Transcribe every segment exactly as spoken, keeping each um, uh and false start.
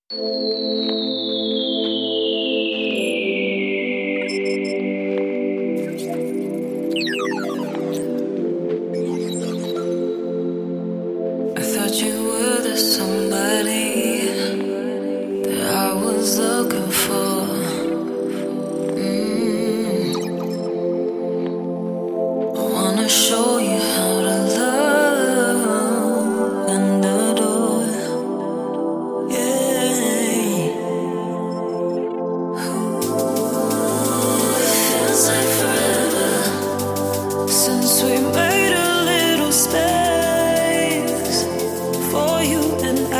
I thought you were the somebody that I was looking for. Mm. I wanna show you how to love and adore. Yeah. Ooh, it feels like forever since we made a little space for you and I.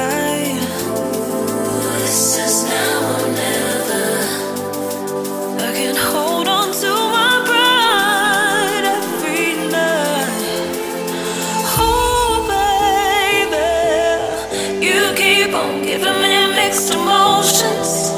This is now or never. I can hold on to my pride every night. Oh, baby, you keep on giving me mixed emotions.